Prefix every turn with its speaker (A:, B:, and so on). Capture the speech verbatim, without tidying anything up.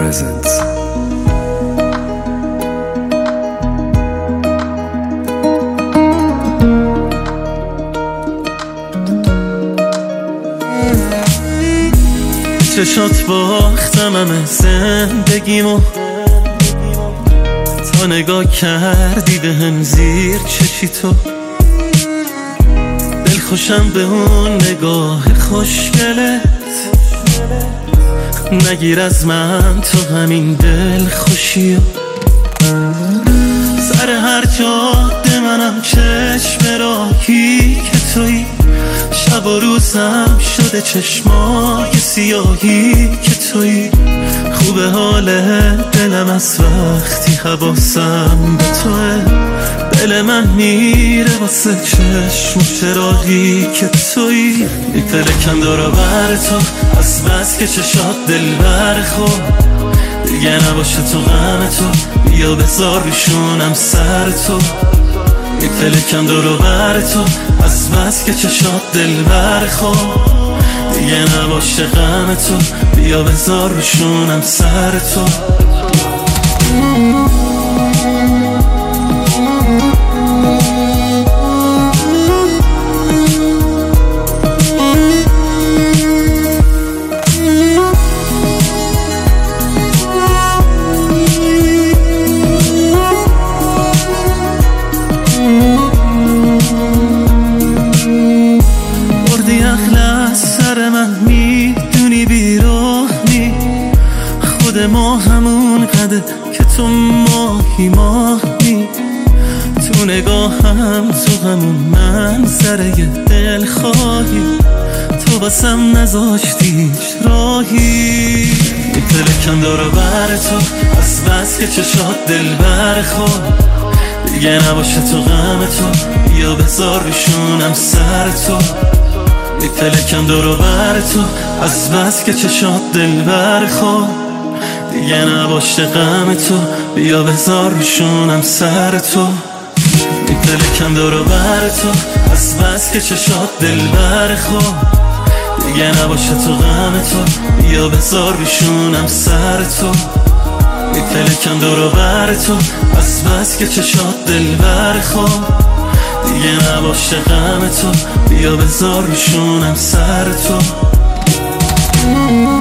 A: presents.
B: چشات باختم همه زندگیمو، تا نگاه کردی به هم زیر چشی تو. دل خوشم به اون نگاه خوشگلت، نگیر از من تو همین دل خوشیو. سر هر جاده منم چشم راهی که تویی، شب و روزم شده چشمای سیاهی که تویی. خوبه حال دلم از وقتی حواسم به توه، دل من میره واسه چشم و چراغی که تویی. میپلکم دورا بر تو از بس که چشات دل برخور، دیگه نباشه تو غم تو، بیا بذار روشونم سر تو. میپلکم دورو بر تو از بس که چشات دل برخور، دیگه نباشه غم تو، بیا بذار روشونم سر تو. ما همون قده که تو ماهی ماهی، تو نگاهم تو همون منظره دل خواهی، تو بسم نذاشتی راهی. میپلکم دورو بر تو از بس که چشات دل برخور، دیگه نباشه تو غم تو، بیا بذار روشونم سر تو. میپلکم دورو بر تو از بس که چشات دل برخور، دیگه نباشه غم تو، بیا بذار روشونم سر تو. میپلکم دورو بر تو از بس که چشات دل برخور، دیگه نباشه تو غم تو، بیا بذار روشونم سر تو. میپلکم دورو بر تو از بس که چشات دل برخور، دیگه نباشه غم تو، بیا بذار روشونم سر تو.